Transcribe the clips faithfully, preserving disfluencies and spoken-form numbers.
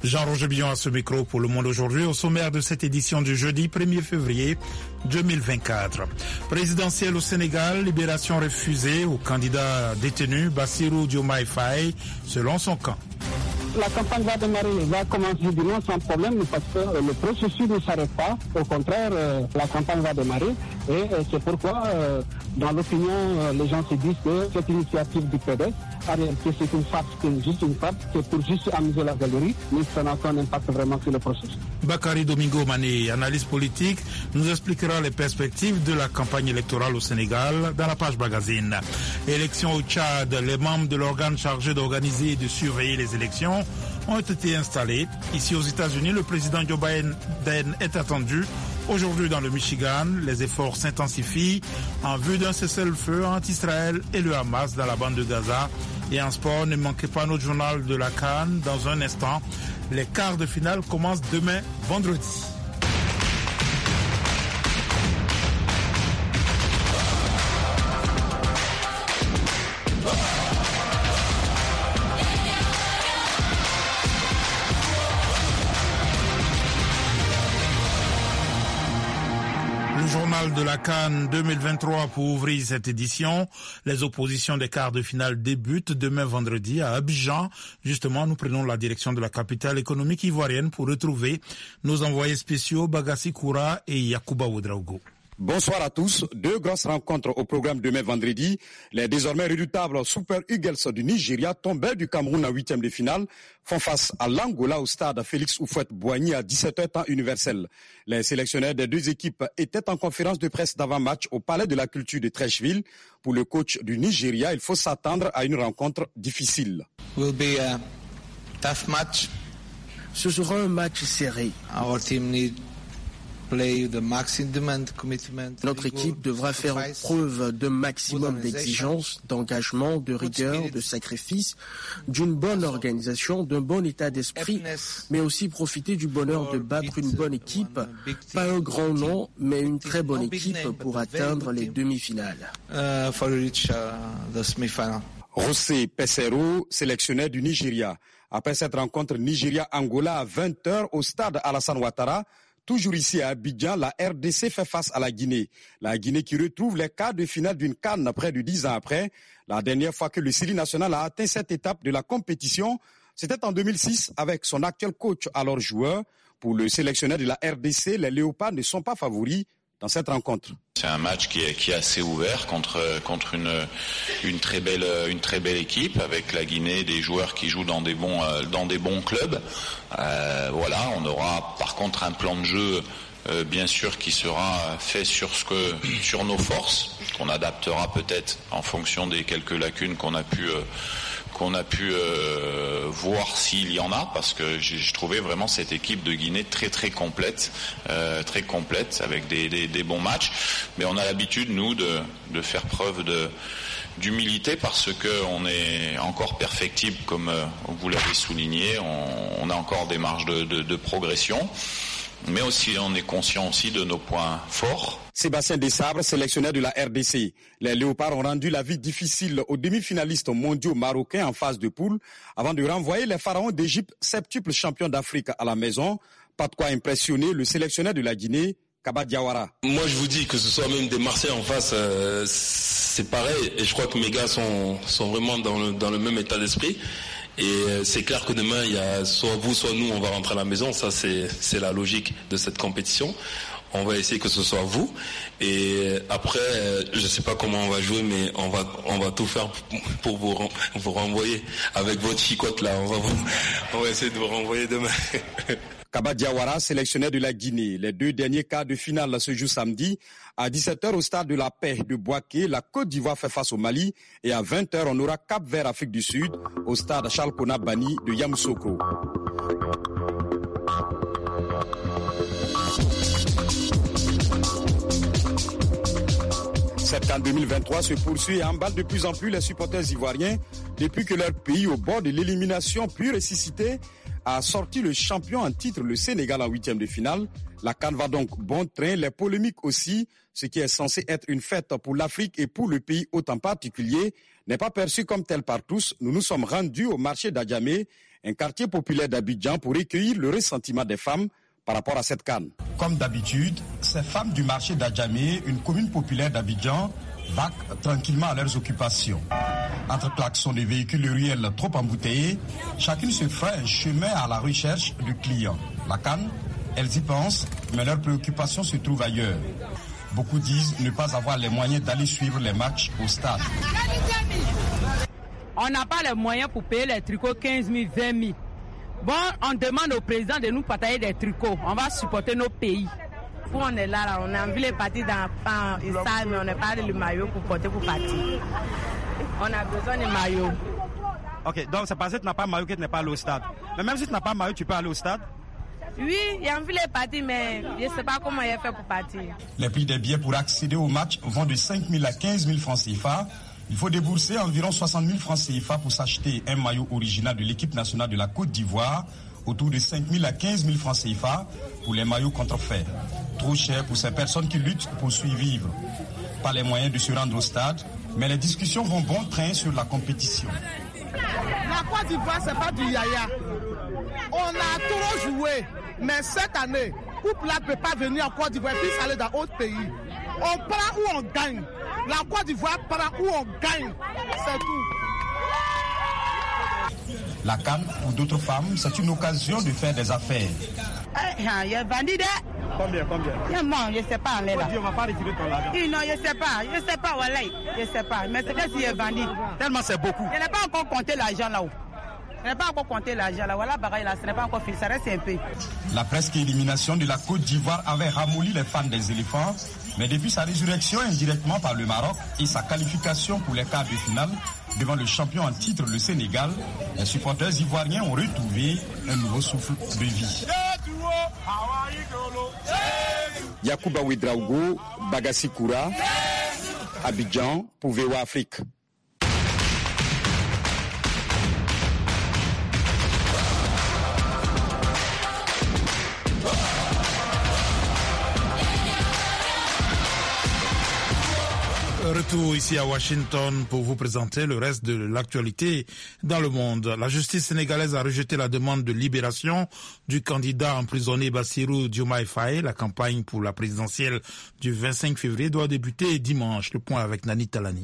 Jean-Roger Billon à ce micro pour Le Monde aujourd'hui, au sommaire de cette édition du jeudi premier février deux mille vingt-quatre. Présidentielle au Sénégal, libération refusée au candidat détenu Bassirou Diomaye Faye, selon son camp. La campagne va démarrer, va commencer demain sans problème parce que le processus ne s'arrête pas. Au contraire, la campagne va démarrer et c'est pourquoi, dans l'opinion, les gens se disent que cette initiative du P D S, que c'est une farce, c'est juste une farce, c'est pour juste amuser la galerie, mais ça n'a aucun impact vraiment sur le processus. Bakary Domingo Mané, analyste politique, nous expliquera les perspectives de la campagne électorale au Sénégal dans la page magazine. Élections au Tchad, les membres de l'organe chargé d'organiser et de surveiller les élections ont été installés. Ici aux États-Unis, le président Joe Biden est attendu aujourd'hui dans le Michigan. Les efforts s'intensifient en vue d'un cessez-le-feu entre Israël et le Hamas dans la bande de Gaza. Et en sport, ne manquez pas notre journal de la CAN dans un instant. Les quarts de finale commencent demain, vendredi. Journal de la CAN deux mille vingt-trois pour ouvrir cette édition. Les oppositions des quarts de finale débutent demain vendredi à Abidjan. Justement, nous prenons la direction de la capitale économique ivoirienne pour retrouver nos envoyés spéciaux Bagassi Koura et Yacouba Ouedraogo. Bonsoir à tous. Deux grosses rencontres au programme demain vendredi. Les désormais redoutables Super Eagles du Nigeria, tombés du Cameroun en huitième de finale, font face à l'Angola au stade Félix Houphouët-Boigny à dix-sept heures temps universel. Les sélectionneurs des deux équipes étaient en conférence de presse d'avant-match au Palais de la Culture de Trècheville. Pour le coach du Nigeria, il faut s'attendre à une rencontre difficile. Will be a tough match. Ce sera un match serré. Our team need Notre équipe devra faire preuve d'un maximum d'exigence, d'engagement, de rigueur, de sacrifice, d'une bonne organisation, d'un bon état d'esprit, mais aussi profiter du bonheur de battre une bonne équipe, pas un grand nom, mais une très bonne équipe pour atteindre les demi-finales. José Peseiro, sélectionneur du Nigeria. Après cette rencontre Nigeria-Angola à vingt heures au stade Alassane Ouattara, toujours ici à Abidjan, la R D C fait face à la Guinée. La Guinée qui retrouve les quarts de finale d'une CAN près de dix ans après. La dernière fois que le Syrie national a atteint cette étape de la compétition, c'était en deux mille six avec son actuel coach alors joueur. Pour le sélectionneur de la R D C, les Léopards ne sont pas favoris dans cette rencontre. C'est un match qui est, qui est assez ouvert contre, contre une, une, très belle, une très belle équipe avec la Guinée, des joueurs qui jouent dans des bons, dans des bons clubs. Euh, voilà, on aura par contre un plan de jeu euh, bien sûr qui sera fait sur, ce que, sur nos forces, qu'on adaptera peut-être en fonction des quelques lacunes qu'on a pu... Euh, qu'on a pu euh, voir s'il y en a, parce que j'ai, j'ai trouvé vraiment cette équipe de Guinée très très complète, euh, très complète, avec des, des, des bons matchs. Mais on a l'habitude, nous, de, de faire preuve de, d'humilité, parce qu'on est encore perfectible, comme euh, vous l'avez souligné, on, on a encore des marges de, de, de progression. Mais aussi, on est conscient aussi de nos points forts. Sébastien Desabre, sélectionneur de la R D C. Les Léopards ont rendu la vie difficile aux demi-finalistes mondiaux marocains en phase de poule avant de renvoyer les pharaons d'Égypte, septuple champion d'Afrique, à la maison. Pas de quoi impressionner le sélectionneur de la Guinée, Kaba Diawara. Moi, je vous dis que ce soit même des Marseillais en face, euh, c'est pareil. Et je crois que mes gars sont, sont vraiment dans le, dans le même état d'esprit. Et c'est clair que demain, il y a soit vous, soit nous, on va rentrer à la maison. Ça, c'est, c'est la logique de cette compétition. On va essayer que ce soit vous. Et après, je ne sais pas comment on va jouer, mais on va, on va tout faire pour vous, vous renvoyer avec votre chicotte là. On va, vous, on va essayer de vous renvoyer demain. Kaba Diawara, sélectionneur de la Guinée. Les deux derniers quarts de finale se jouent samedi. À dix-sept heures au stade de la Paix de Bouaké, la Côte d'Ivoire fait face au Mali. Et à vingt heures, on aura Cap-Vert, Afrique du Sud, au stade Charles Kona Bani de Yamoussoukro. Cette CAN deux mille vingt-trois se poursuit et emballe de plus en plus les supporters ivoiriens depuis que leur pays, au bord de l'élimination pure et ressuscité, a sorti le champion en titre, le Sénégal, en huitième de finale. La CAN va donc bon train, les polémiques aussi. Ce qui est censé être une fête pour l'Afrique et pour le pays hôte en particulier n'est pas perçu comme tel par tous. Nous nous sommes rendus au marché d'Adjamé un quartier populaire d'Abidjan, pour recueillir le ressentiment des femmes par rapport à cette CAN. Comme d'habitude, ces femmes du marché d'Adjamé, une commune populaire d'Abidjan, vaquent tranquillement à leurs occupations. Entre klaxons de véhicules ruelles trop embouteillés, chacune se ferait un chemin à la recherche du client. La CAN, elles y pensent, mais leurs préoccupations se trouvent ailleurs. Beaucoup disent ne pas avoir les moyens d'aller suivre les matchs au stade. On n'a pas les moyens pour payer les tricots quinze mille, vingt mille. Bon, on demande au président de nous partager des tricots. On va supporter nos pays. Nous, on est là, là, on a envie de partir dans le stade, mais on n'a pas le maillot pour porter pour partir. On a besoin de maillot. Ok, donc c'est parce que tu n'as pas de maillot que tu n'es pas allé au stade. Mais même si tu n'as pas de maillot, tu peux aller au stade? Oui, il a envie de partir, mais je ne sais pas comment il a fait pour partir. Les prix des billets pour accéder au match vont de cinq mille à quinze mille francs C F A. Il faut débourser environ soixante mille francs C F A pour s'acheter un maillot original de l'équipe nationale de la Côte d'Ivoire, autour de cinq mille à quinze mille francs C F A pour les maillots contrefaits. Trop cher pour ces personnes qui luttent pour survivre. Pas les moyens de se rendre au stade, mais les discussions vont bon train sur la compétition. La Côte d'Ivoire, c'est pas du yaya. On a trop joué, mais cette année, coupe là ne peut pas venir en Côte d'Ivoire puis aller dans d'autres pays. On prend ou on gagne. La Côte d'Ivoire prend ou on gagne. C'est tout. La CAN, pour d'autres femmes, c'est une occasion de faire des affaires. Il y a vendu de... Combien, combien? Non, je ne sais pas. On est là. On ne va pas retirer ton argent. Non, je ne sais pas. Je ne sais pas, voilà. Je ne sais pas. Mais c'est que s'il est vendu. Tellement c'est beaucoup. Je n'ai pas encore compté l'argent là-haut. Je n'ai pas encore compté l'argent là. Voilà, bagaille là, ce n'est pas encore fini. Ça reste un peu. La presque élimination de la Côte d'Ivoire avait ramolli les fans des éléphants. Mais depuis sa résurrection indirectement par le Maroc et sa qualification pour les quarts de finale devant le champion en titre, le Sénégal, les supporters ivoiriens ont retrouvé un nouveau souffle de vie. Yacouba Ouedraogo, Bagassi Koura, Abidjan, pour V O A Afrique. Retour ici à Washington pour vous présenter le reste de l'actualité dans le monde. La justice sénégalaise a rejeté la demande de libération du candidat emprisonné Bassirou Diomaye Faye. La campagne pour la présidentielle du vingt-cinq février doit débuter dimanche. Le point avec Nani Talani.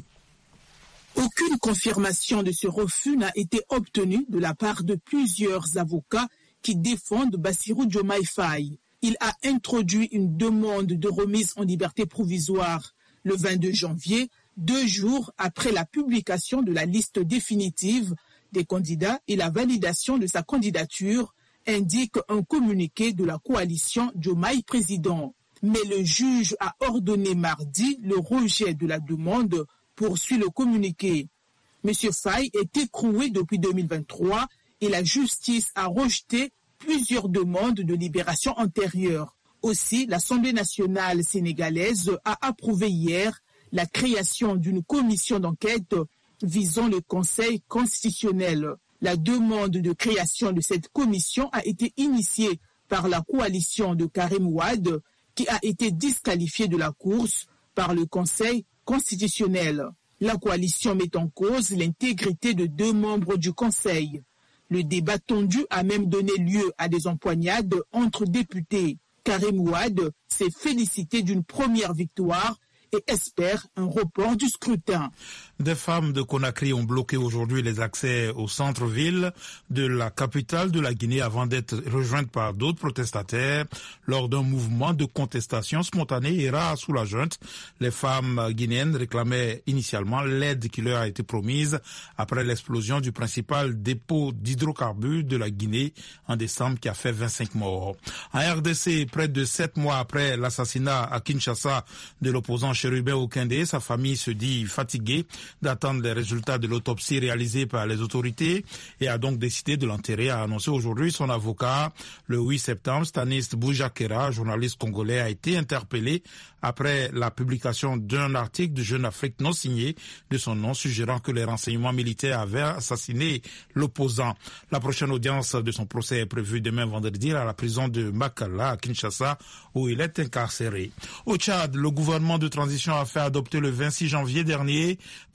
Aucune confirmation de ce refus n'a été obtenue de la part de plusieurs avocats qui défendent Bassirou Diomaye Faye. Il a introduit une demande de remise en liberté provisoire le vingt-deux janvier, deux jours après la publication de la liste définitive des candidats et la validation de sa candidature, indique un communiqué de la coalition Diomaye Président. Mais le juge a ordonné mardi le rejet de la demande, poursuit le communiqué. M. Faye est écroué depuis deux mille vingt-trois et la justice a rejeté plusieurs demandes de libération antérieures. Aussi, l'Assemblée nationale sénégalaise a approuvé hier la création d'une commission d'enquête visant le Conseil constitutionnel. La demande de création de cette commission a été initiée par la coalition de Karim Wade, qui a été disqualifiée de la course par le Conseil constitutionnel. La coalition met en cause l'intégrité de deux membres du Conseil. Le débat tendu a même donné lieu à des empoignades entre députés. Karim Wade s'est félicité d'une première victoire et espère un report du scrutin. Des femmes de Conakry ont bloqué aujourd'hui les accès au centre-ville de la capitale de la Guinée avant d'être rejointes par d'autres protestataires lors d'un mouvement de contestation spontanée et rare sous la junte. Les femmes guinéennes réclamaient initialement l'aide qui leur a été promise après l'explosion du principal dépôt d'hydrocarbures de la Guinée en décembre qui a fait vingt-cinq morts. En R D C, près de sept mois après l'assassinat à Kinshasa de l'opposant Chérubin Okindé, sa famille se dit fatiguée d'attendre les résultats de l'autopsie réalisée par les autorités et a donc décidé de l'enterrer, a annoncé aujourd'hui son avocat. Le huit septembre, Stanis Boujakera, journaliste congolais, a été interpellé après la publication d'un article de Jeune Afrique non signé de son nom, suggérant que les renseignements militaires avaient assassiné l'opposant. La prochaine audience de son procès est prévue demain vendredi à la prison de Makala à Kinshasa, où il est incarcéré. Au Tchad, le gouvernement de transition a fait adopter le vingt-six janvier dernier par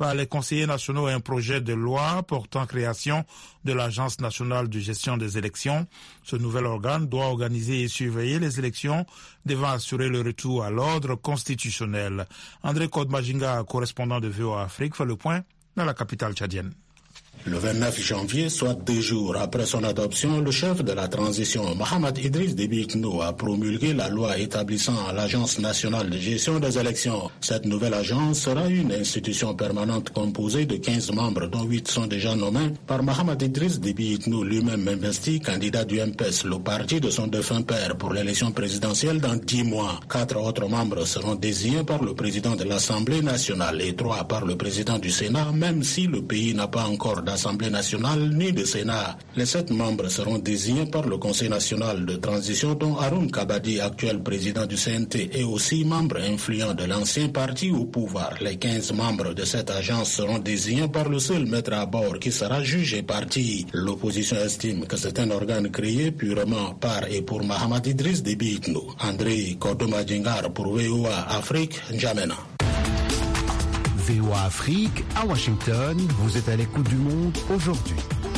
par les conseillers nationaux un projet de loi portant création de l'Agence nationale de gestion des élections. Ce nouvel organe doit organiser et surveiller les élections devant assurer le retour à l'ordre constitutionnel. André Kodmajinga, correspondant de V O A Afrique, fait le point dans la capitale tchadienne. Le vingt-neuf janvier, soit deux jours après son adoption, le chef de la transition, Mohamed Idriss Déby Itno, a promulgué la loi établissant l'Agence nationale de gestion des élections. Cette nouvelle agence sera une institution permanente composée de quinze membres, dont huit sont déjà nommés par Mohamed Idriss Déby Itno, lui-même investi candidat du M P S, le parti de son défunt père, pour l'élection présidentielle dans dix mois. Quatre autres membres seront désignés par le président de l'Assemblée nationale et trois par le président du Sénat, même si le pays n'a pas encore d'Assemblée nationale ni de Sénat. Les sept membres seront désignés par le Conseil national de transition, dont Haroun Kabadi, actuel président du C N T, est aussi membre influent de l'ancien parti au pouvoir. Les quinze membres de cette agence seront désignés par le seul maître à bord qui sera juge et parti. L'opposition estime que c'est un organe créé purement par et pour Mohamed Idriss Déby Itno. André Kodoma-Djingar pour V O A Afrique, N'Djamena. V O A Afrique, à Washington, vous êtes à l'écoute du monde aujourd'hui.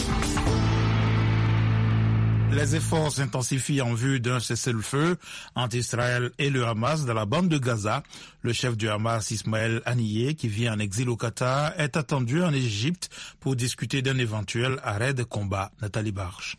Les efforts s'intensifient en vue d'un cessez-le-feu entre Israël et le Hamas dans la bande de Gaza. Le chef du Hamas, Ismaël Haniyeh, qui vit en exil au Qatar, est attendu en Égypte pour discuter d'un éventuel arrêt de combat. Nathalie Barge.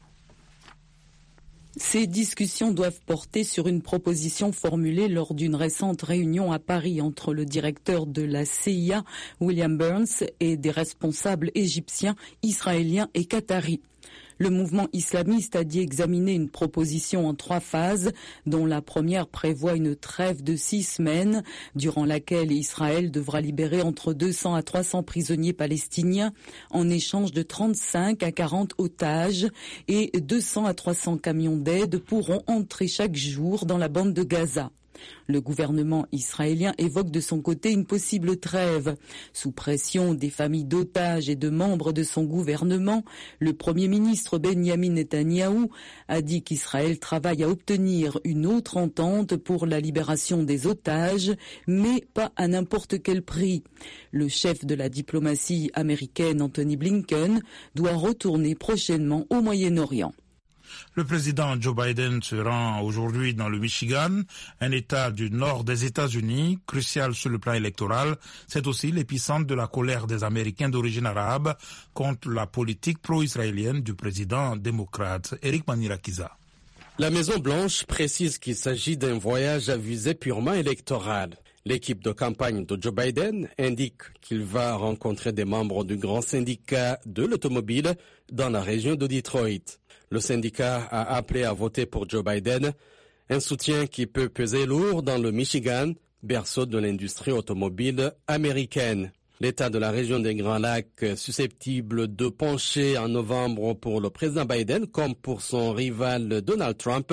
Ces discussions doivent porter sur une proposition formulée lors d'une récente réunion à Paris entre le directeur de la C I A, William Burns, et des responsables égyptiens, israéliens et qataris. Le mouvement islamiste a dit examiner une proposition en trois phases, dont la première prévoit une trêve de six semaines, durant laquelle Israël devra libérer entre deux cents à trois cents prisonniers palestiniens en échange de trente-cinq à quarante otages, et deux cents à trois cents camions d'aide pourront entrer chaque jour dans la bande de Gaza. Le gouvernement israélien évoque de son côté une possible trêve. Sous pression des familles d'otages et de membres de son gouvernement, le Premier ministre Benjamin Netanyahou a dit qu'Israël travaille à obtenir une autre entente pour la libération des otages, mais pas à n'importe quel prix. Le chef de la diplomatie américaine, Anthony Blinken, doit retourner prochainement au Moyen-Orient. Le président Joe Biden se rend aujourd'hui dans le Michigan, un État du nord des États-Unis, crucial sur le plan électoral. C'est aussi l'épicentre de la colère des Américains d'origine arabe contre la politique pro-israélienne du président démocrate Eric Manirakiza. La Maison-Blanche précise qu'il s'agit d'un voyage à visée purement électorale. L'équipe de campagne de Joe Biden indique qu'il va rencontrer des membres du grand syndicat de l'automobile dans la région de Detroit. Le syndicat a appelé à voter pour Joe Biden, un soutien qui peut peser lourd dans le Michigan, berceau de l'industrie automobile américaine. L'État de la région des Grands Lacs, susceptible de pencher en novembre pour le président Biden comme pour son rival Donald Trump,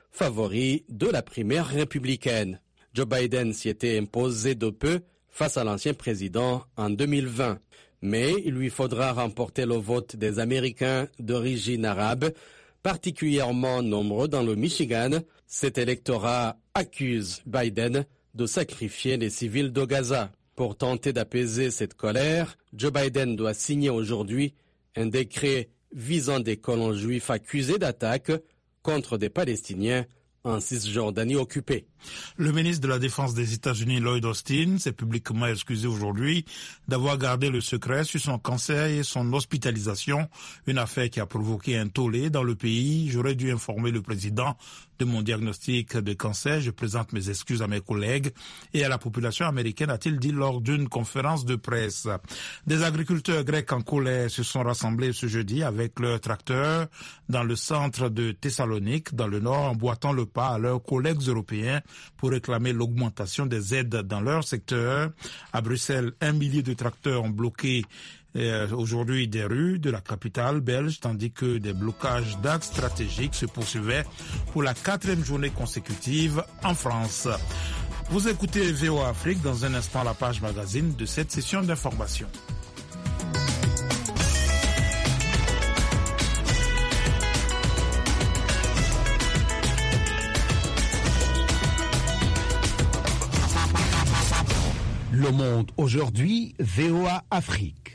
favori de la primaire républicaine. Joe Biden s'y était imposé de peu face à l'ancien président en deux mille vingt. Mais il lui faudra remporter le vote des Américains d'origine arabe, particulièrement nombreux dans le Michigan. Cet électorat accuse Biden de sacrifier les civils de Gaza. Pour tenter d'apaiser cette colère, Joe Biden doit signer aujourd'hui un décret visant des colons juifs accusés d'attaque contre des Palestiniens en Cisjordanie occupée. Le ministre de la Défense des États-Unis, Lloyd Austin, s'est publiquement excusé aujourd'hui d'avoir gardé le secret sur son cancer et son hospitalisation, une affaire qui a provoqué un tollé dans le pays. J'aurais dû informer le président de mon diagnostic de cancer. Je présente mes excuses à mes collègues et à la population américaine, a-t-il dit lors d'une conférence de presse. Des agriculteurs grecs en colère se sont rassemblés ce jeudi avec leurs tracteurs dans le centre de Thessalonique, dans le nord, emboîtant le pas à leurs collègues européens pour réclamer l'augmentation des aides dans leur secteur. À Bruxelles, un millier de tracteurs ont bloqué euh, aujourd'hui des rues de la capitale belge, tandis que des blocages d'axes stratégiques se poursuivaient pour la quatrième journée consécutive en France. Vous écoutez V O A Afrique, dans un instant la page magazine de cette session d'information. Le Monde aujourd'hui, V O A Afrique.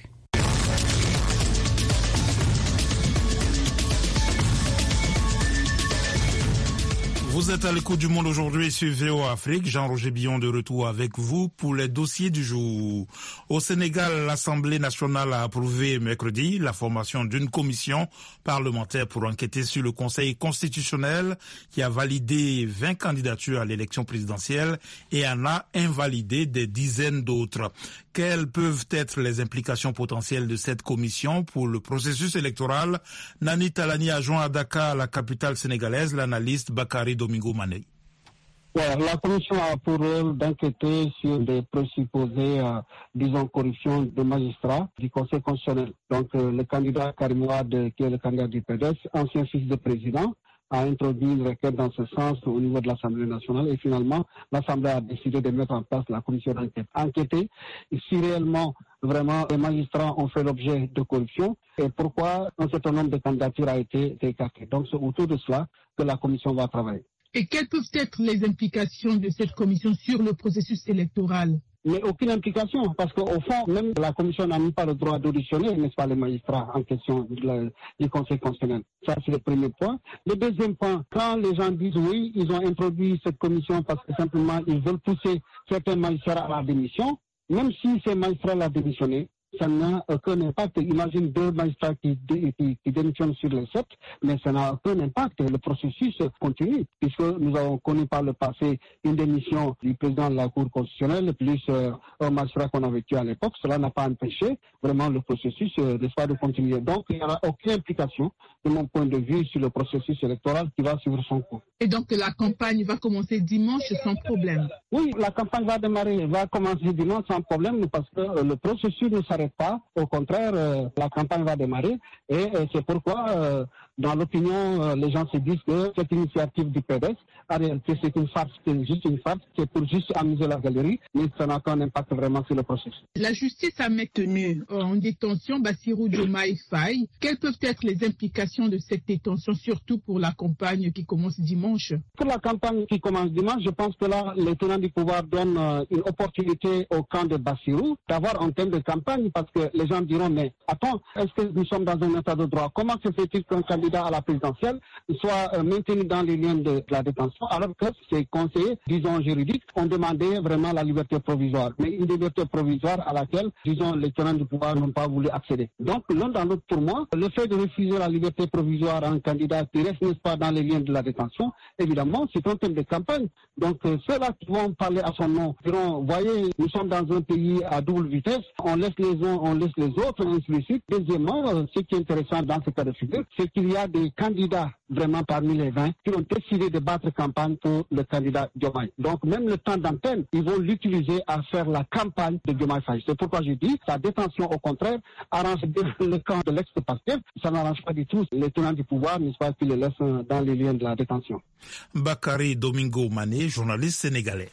Vous êtes à l'écoute du Monde aujourd'hui sur V O A Afrique. Jean-Roger Billon de retour avec vous pour les dossiers du jour. Au Sénégal, l'Assemblée nationale a approuvé mercredi la formation d'une commission parlementaire pour enquêter sur le Conseil constitutionnel qui a validé vingt candidatures à l'élection présidentielle et en a invalidé des dizaines d'autres. Quelles peuvent être les implications potentielles de cette commission pour le processus électoral? Nani Talani a joint à Dakar, la capitale sénégalaise, l'analyste Bakary Domingo Mané. Ouais, la commission a pour rôle d'enquêter sur des présupposées, euh, disons, corruption de magistrats du Conseil constitutionnel. Donc, euh, le candidat Karim Wade, qui est le candidat du P D S, ancien fils de président, a introduit une requête dans ce sens au niveau de l'Assemblée nationale et finalement, l'Assemblée a décidé de mettre en place la commission d'enquête. Enquêter si réellement, vraiment, les magistrats ont fait l'objet de corruption et pourquoi un certain nombre de candidatures a été écarté. Donc, c'est autour de cela que la commission va travailler. Et quelles peuvent être les implications de cette commission sur le processus électoral? Mais aucune implication, parce qu'au fond, même la commission n'a même pas le droit d'auditionner, n'est-ce pas, les magistrats en question de, du Conseil constitutionnel. Ça, c'est le premier point. Le deuxième point, quand les gens disent oui, ils ont introduit cette commission parce que simplement ils veulent pousser certains magistrats à la démission, même si ces magistrats l'ont démissionné, ça n'a aucun impact. Imagine deux magistrats qui, qui, qui démissionnent sur les sept, mais ça n'a aucun impact. Le processus continue, puisque nous avons connu par le passé une démission du président de la Cour constitutionnelle, plus euh, un magistrat qu'on avait tué à l'époque. Cela n'a pas empêché vraiment le processus euh, de continuer. Donc, il n'y aura aucune implication, de mon point de vue, sur le processus électoral qui va suivre son cours. Et donc, la campagne va commencer dimanche sans problème? Oui, la campagne va démarrer, va commencer dimanche sans problème, parce que euh, le processus ne s'arrête pas. Au contraire, euh, la campagne va démarrer et euh, c'est pourquoi, euh, dans l'opinion, euh, les gens se disent que cette initiative du P D S, en réalité, c'est une farce, c'est juste une farce, c'est pour juste amuser la galerie, mais ça n'a aucun impact vraiment sur le processus. La justice a maintenu en détention Bassirou Diomaye Faye. Quelles peuvent être les implications de cette détention, surtout pour la campagne qui commence dimanche? Pour la campagne qui commence dimanche, je pense que là, les tenants du pouvoir donnent euh, une opportunité au camp de Bassirou d'avoir un thème de campagne, parce que les gens diront, mais attends, est-ce que nous sommes dans un état de droit? Comment se fait-il qu'un candidat à la présidentielle soit euh, maintenu dans les liens de, de la détention, alors que ces conseillers, disons, juridiques, ont demandé vraiment la liberté provisoire, mais une liberté provisoire à laquelle, disons, les tenants du pouvoir n'ont pas voulu accéder. Donc, l'un dans l'autre, pour moi, le fait de refuser la liberté provisoire à un candidat qui reste, n'est-ce pas, dans les liens de la détention, évidemment, c'est un thème de campagne. Donc, euh, ceux-là qui vont parler à son nom diront, voyez, nous sommes dans un pays à double vitesse, on laisse les uns, on laisse les autres, ainsi de suite. Deuxièmement, euh, ce qui est intéressant dans ce cas de figure, c'est qu'il y a des candidats vraiment parmi les vingt qui ont décidé de battre campagne pour le candidat Diomaye. Donc même le temps d'antenne, ils vont l'utiliser à faire la campagne de Diomaye Faye. C'est pourquoi je dis, sa détention au contraire arrange bien le camp de l'ex-Pastef. Ça n'arrange pas du tout les tenants du pouvoir, n'est-ce pas, qui les laissent dans les liens de la détention. Bakary Domingo Mané, journaliste sénégalais.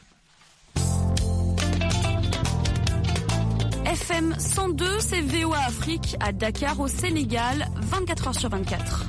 F M cent deux, c'est V O A Afrique à Dakar au Sénégal, vingt-quatre heures sur vingt-quatre.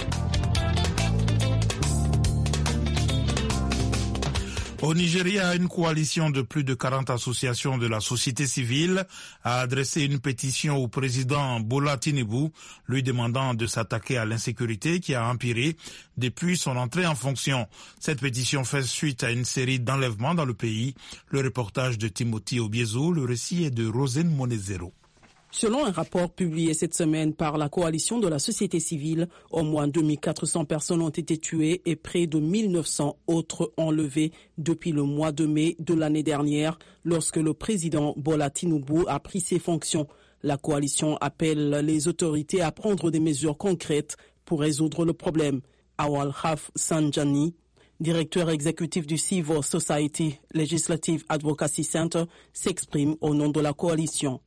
Au Nigeria, une coalition de plus de quarante associations de la société civile a adressé une pétition au président Bola Tinubu, lui demandant de s'attaquer à l'insécurité qui a empiré depuis son entrée en fonction. Cette pétition fait suite à une série d'enlèvements dans le pays. Le reportage de Timothy Obiezo, le récit est de Rosine Monezero. Selon un rapport publié cette semaine par la coalition de la société civile, au moins deux mille quatre cents personnes ont été tuées et près de mille neuf cents autres enlevées depuis le mois de mai de l'année dernière, lorsque le président Bola Tinubu a pris ses fonctions. La coalition appelle les autorités à prendre des mesures concrètes pour résoudre le problème. Awal Haf Sanjani, directeur exécutif du Civil Society Legislative Advocacy Center, s'exprime au nom de la coalition.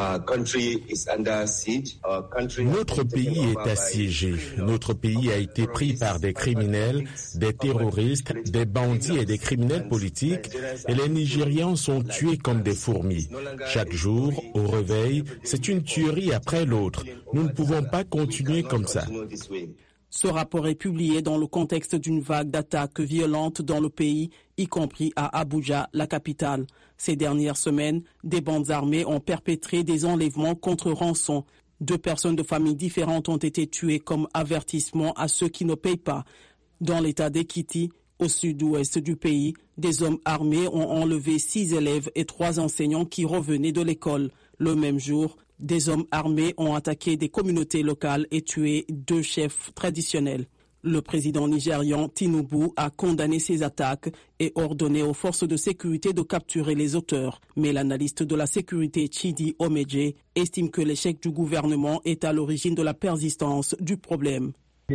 Notre pays est assiégé. Notre pays a été pris par des criminels, des terroristes, des bandits et des criminels politiques, et les Nigérians sont tués comme des fourmis. Chaque jour, au réveil, c'est une tuerie après l'autre. Nous ne pouvons pas continuer comme ça. Ce rapport est publié dans le contexte d'une vague d'attaques violentes dans le pays, y compris à Abuja, la capitale. Ces dernières semaines, des bandes armées ont perpétré des enlèvements contre rançon. Deux personnes de familles différentes ont été tuées comme avertissement à ceux qui ne payent pas. Dans l'état d'Ekiti, au sud-ouest du pays, des hommes armés ont enlevé six élèves et trois enseignants qui revenaient de l'école. Le même jour, des hommes armés ont attaqué des communautés locales et tué deux chefs traditionnels. Le président nigérian Tinubu a condamné ces attaques et ordonné aux forces de sécurité de capturer les auteurs. Mais l'analyste de la sécurité Chidi Omeje estime que l'échec du gouvernement est à l'origine de la persistance du problème.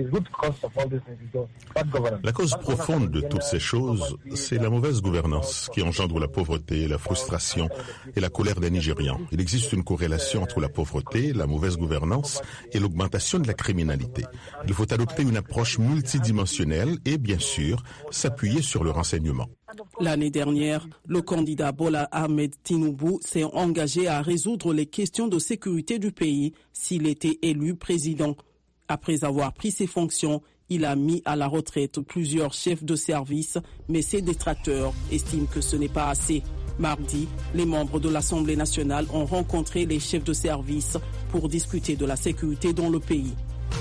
La cause profonde de toutes ces choses, c'est la mauvaise gouvernance qui engendre la pauvreté, la frustration et la colère des Nigérians. Il existe une corrélation entre la pauvreté, la mauvaise gouvernance et l'augmentation de la criminalité. Il faut adopter une approche multidimensionnelle et, bien sûr, s'appuyer sur le renseignement. L'année dernière, le candidat Bola Ahmed Tinubu s'est engagé à résoudre les questions de sécurité du pays s'il était élu président. Après avoir pris ses fonctions, il a mis à la retraite plusieurs chefs de service, mais ses détracteurs estiment que ce n'est pas assez. Mardi, les membres de l'Assemblée nationale ont rencontré les chefs de service pour discuter de la sécurité dans le pays.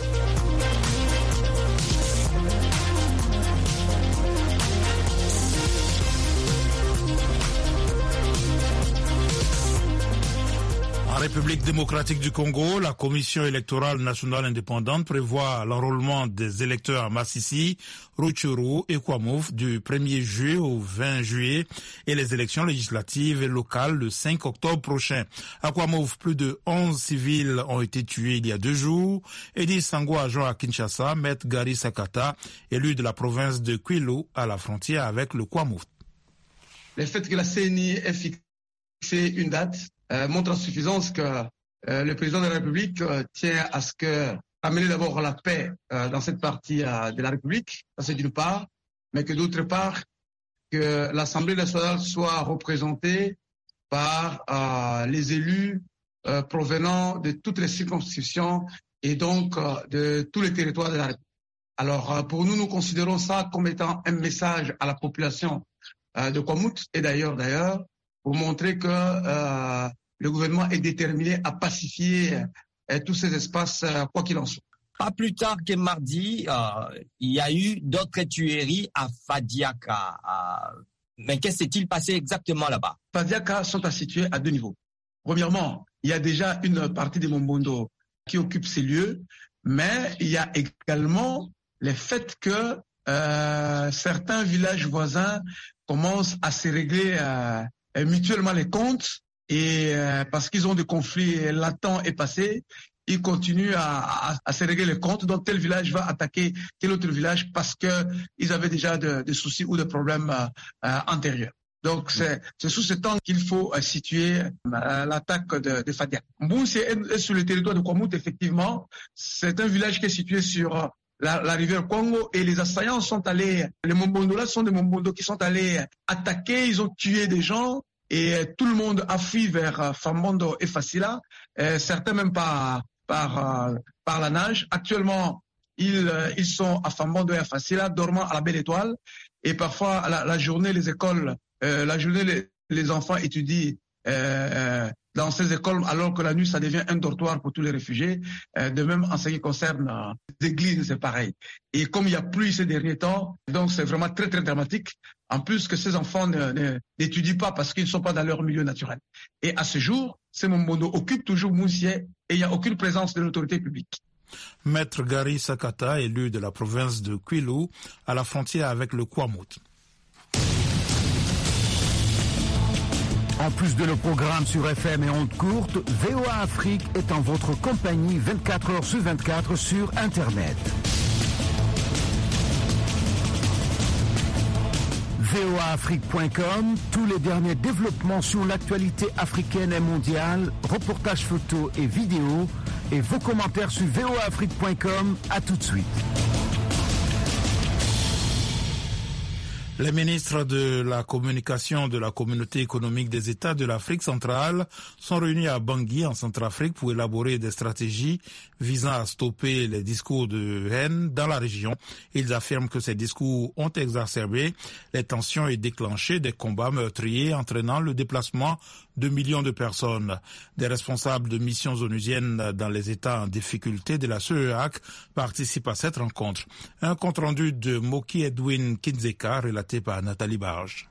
En République démocratique du Congo, la Commission électorale nationale indépendante prévoit l'enrôlement des électeurs à Massissi, Rutshuru et Kwamouf du premier juillet au vingt juillet et les élections législatives et locales le cinq octobre prochain. À Kwamouf, plus de onze civils ont été tués il y a deux jours. Edith Sango, agent à Kinshasa, Maître Gary Sakata, élu de la province de Kwilu à la frontière avec le Kwamouf. Le fait que la C N I ait fixé une date Euh, montre en suffisance que euh, le président de la République euh, tient à ce que amener d'abord la paix euh, dans cette partie euh, de la République, ça c'est d'une part, mais que d'autre part que l'Assemblée nationale soit représentée par euh, les élus euh, provenant de toutes les circonscriptions et donc euh, de tous les territoires de la République. Alors euh, pour nous, nous considérons ça comme étant un message à la population euh, de Kwamout et d'ailleurs d'ailleurs pour montrer que euh, le gouvernement est déterminé à pacifier euh, tous ces espaces, euh, quoi qu'il en soit. Pas plus tard que mardi, euh, il y a eu d'autres tueries à Fadiaka. Euh, mais qu'est-ce qui s'est-il passé exactement là-bas? Fadiaka sont à situer à deux niveaux. Premièrement, il y a déjà une partie de Mombondo qui occupe ces lieux, mais il y a également le fait que euh, certains villages voisins commencent à se régler euh, mutuellement les comptes et euh, parce qu'ils ont des conflits latents et passés, ils continuent à, à, à se régler les comptes. Donc tel village va attaquer tel autre village parce qu'ils avaient déjà de, de soucis ou de problèmes euh, euh, antérieurs. Donc c'est sous ce temps qu'il faut euh, situer euh, l'attaque de, de Fadia. Mbounsi est, est sur le territoire de Kwamout, effectivement. C'est un village qui est situé sur euh, La, la rivière Congo et les assaillants sont allés, les Mombondolas sont des Mombondos qui sont allés attaquer, ils ont tué des gens et euh, tout le monde a fui vers euh, Fambondo et Fasila, euh, certains même par, par, euh, par la nage. Actuellement, ils, euh, ils sont à Fambondo et à Fasila, dormant à la Belle Étoile et parfois la, la journée, les écoles, euh, la journée, les, les enfants étudient euh, dans ces écoles, alors que la nuit, ça devient un dortoir pour tous les réfugiés. Euh, de même, en ce qui concerne euh, les églises, c'est pareil. Et comme il y a plus ces derniers temps, donc c'est vraiment très, très dramatique. En plus que ces enfants ne, ne, n'étudient pas parce qu'ils ne sont pas dans leur milieu naturel. Et à ce jour, ces Mombondo occupent toujours Moussié et il n'y a aucune présence de l'autorité publique. Maître Gary Sakata, élu de la province de Kwilu, à la frontière avec le Kwamout. En plus de nos programmes sur F M et ondes courtes, V O A Afrique est en votre compagnie vingt-quatre heures sur vingt-quatre sur Internet. V O A Afrique point com, tous les derniers développements sur l'actualité africaine et mondiale, reportages photos et vidéos, et vos commentaires sur V O A Afrique point com. À tout de suite. Les ministres de la communication de la Communauté économique des États de l'Afrique centrale sont réunis à Bangui, en Centrafrique, pour élaborer des stratégies visant à stopper les discours de haine dans la région. Ils affirment que ces discours ont exacerbé les tensions et déclenché des combats meurtriers entraînant le déplacement de millions de personnes. Des responsables de missions onusiennes dans les États en difficulté de la C E A C participent à cette rencontre. Un compte-rendu de Moki Edwin Kinzeka relaté par Nathalie Barge.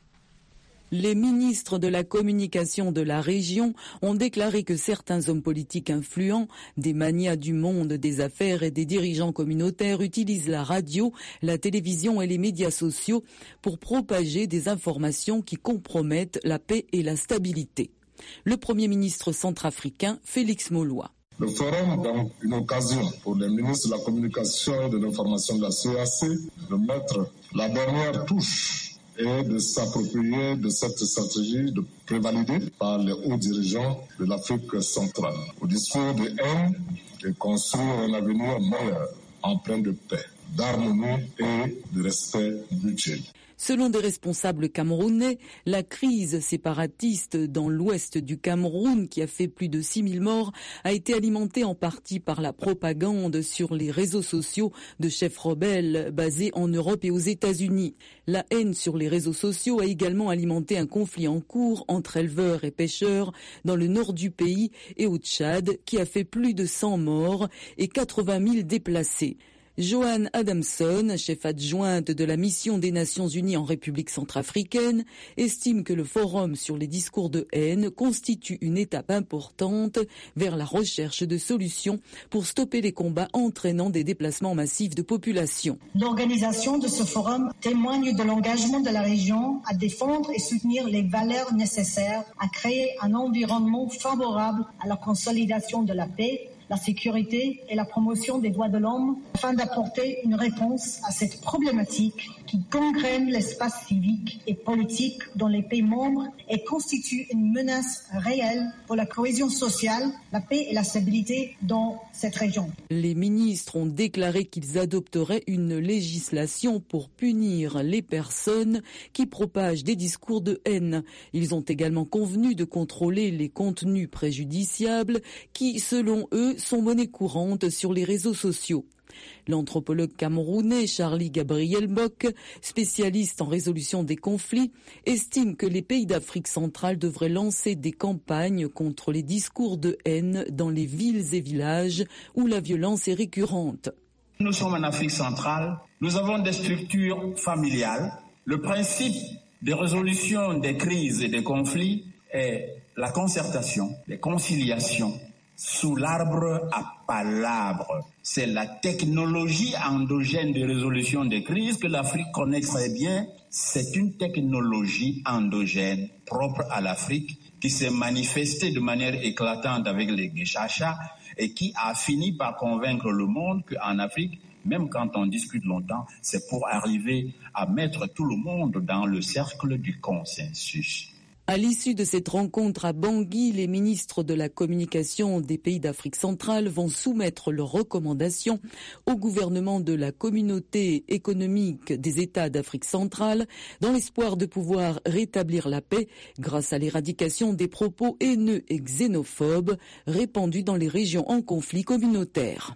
Les ministres de la communication de la région ont déclaré que certains hommes politiques influents, des magnats du monde des affaires et des dirigeants communautaires utilisent la radio, la télévision et les médias sociaux pour propager des informations qui compromettent la paix et la stabilité. Le Premier ministre centrafricain, Félix Moloa. Le forum est une occasion pour les ministres de la communication et de l'information de la C E A C de mettre la dernière touche et de s'approprier de cette stratégie de prévalidée par les hauts dirigeants de l'Afrique centrale. Au discours de haine et construire un avenir meilleur, empreint de paix, d'harmonie et de respect mutuel. Selon des responsables camerounais, la crise séparatiste dans l'ouest du Cameroun, qui a fait plus de six mille morts, a été alimentée en partie par la propagande sur les réseaux sociaux de chefs rebelles basés en Europe et aux États-Unis. La haine sur les réseaux sociaux a également alimenté un conflit en cours entre éleveurs et pêcheurs dans le nord du pays et au Tchad, qui a fait plus de cent morts et quatre-vingt mille déplacés. Joanne Adamson, chef adjointe de la mission des Nations Unies en République centrafricaine, estime que le forum sur les discours de haine constitue une étape importante vers la recherche de solutions pour stopper les combats entraînant des déplacements massifs de population. L'organisation de ce forum témoigne de l'engagement de la région à défendre et soutenir les valeurs nécessaires à créer un environnement favorable à la consolidation de la paix, la sécurité et la promotion des droits de l'homme afin d'apporter une réponse à cette problématique qui gangrène l'espace civique et politique dans les pays membres et constitue une menace réelle pour la cohésion sociale, la paix et la stabilité dans cette région. Les ministres ont déclaré qu'ils adopteraient une législation pour punir les personnes qui propagent des discours de haine. Ils ont également convenu de contrôler les contenus préjudiciables qui, selon eux, sont monnaie courante sur les réseaux sociaux. L'anthropologue camerounais Charlie Gabriel Bock, spécialiste en résolution des conflits, estime que les pays d'Afrique centrale devraient lancer des campagnes contre les discours de haine dans les villes et villages où la violence est récurrente. Nous sommes en Afrique centrale, nous avons des structures familiales. Le principe de résolution des crises et des conflits est la concertation, la conciliation. Sous l'arbre à palabres. C'est la technologie endogène de résolution des crises que l'Afrique connaît très bien. C'est une technologie endogène propre à l'Afrique qui s'est manifestée de manière éclatante avec les Geshasha et qui a fini par convaincre le monde qu'en Afrique, même quand on discute longtemps, c'est pour arriver à mettre tout le monde dans le cercle du consensus. À l'issue de cette rencontre à Bangui, les ministres de la communication des pays d'Afrique centrale vont soumettre leurs recommandations au gouvernement de la communauté économique des États d'Afrique centrale dans l'espoir de pouvoir rétablir la paix grâce à l'éradication des propos haineux et xénophobes répandus dans les régions en conflit communautaire.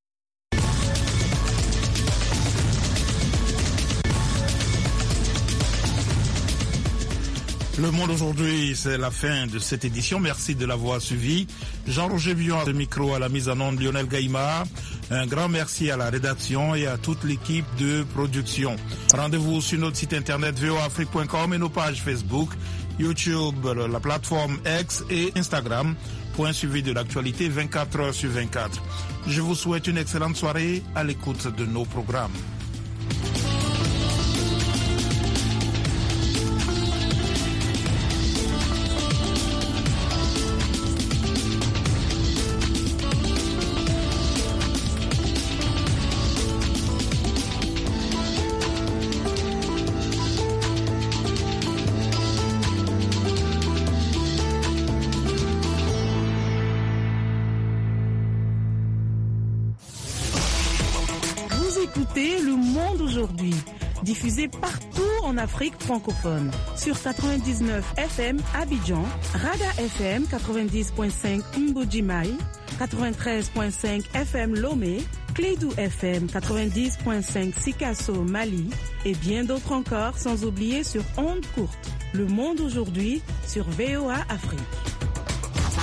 Le Monde aujourd'hui, c'est la fin de cette édition. Merci de l'avoir suivi. Jean-Roger Vion à ce micro, à la mise en onde Lionel Gaïma. Un grand merci à la rédaction et à toute l'équipe de production. Rendez-vous sur notre site internet v o afrique point com et nos pages Facebook, YouTube, la plateforme X et Instagram pour un suivi de l'actualité vingt-quatre heures sur vingt-quatre. Je vous souhaite une excellente soirée à l'écoute de nos programmes. Écoutez Le Monde aujourd'hui. diffusée partout en Afrique francophone. Sur quatre-vingt-dix-neuf F M Abidjan, Rada F M quatre-vingt-dix point cinq Mbujimai, quatre-vingt-treize point cinq F M Lomé, Clédou F M quatre-vingt-dix point cinq Sikasso Mali et bien d'autres encore, sans oublier sur ondes courtes. Le monde aujourd'hui sur V O A Afrique.